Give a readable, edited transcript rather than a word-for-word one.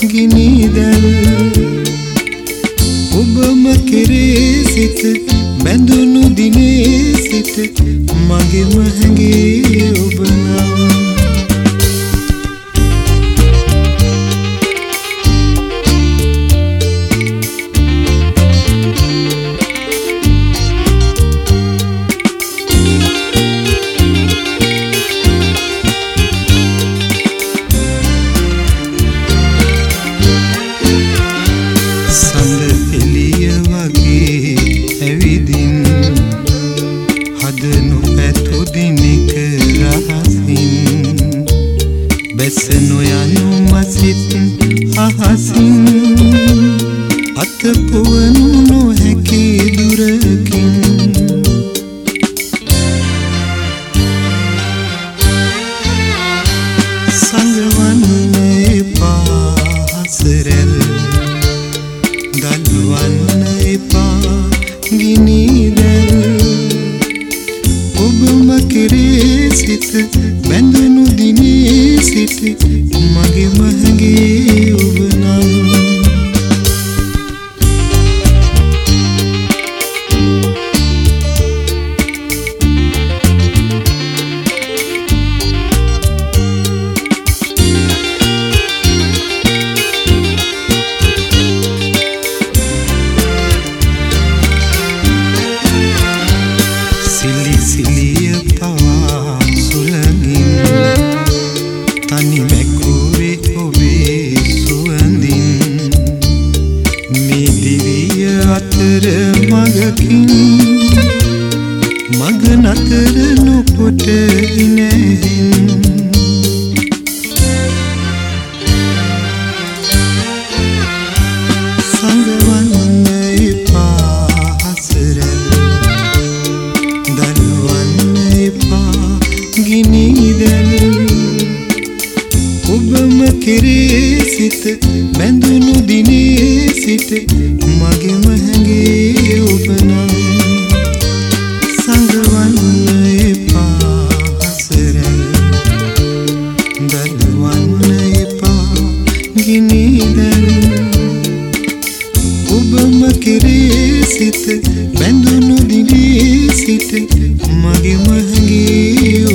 ගිනිදැල් ඔබම කෙරේ සිත බැඳුණු දිනේ සිට මගෙම හැඟේ ඔබ නම් බැසනු යනු මසිතින් අහසින් අතපොවනු නොහැකි දුරකින් සංගවන්න එපා හසරැල් දල්වන්න එපා ගිනිදැල් ඔබම කෙරේ සිත බැඳුණු දිනේ සිට මගෙම හැඟේ ඔබ නම් සිලි සිලිය පවා සුළඟින් තනි මැකුවේ ඔබේ සුවඳින් මේ දිවිය අතර මගකින් මග නතර නොකොට ඉනැහින් සංගවන්න එපා හසරැල් දල්වන්න එපා ගිනිදැල් ඔබම කෙරේ සිත බැඳුණු දිනේ සිට මගෙම හැඟේ ඔබ නම් සංගවන්න එපා හසරැල් දල්වන්න එපා ගිනිදැල් ඔබම කෙරේ සිත බැඳුණු දිනේ සිට මගෙම හැඟේ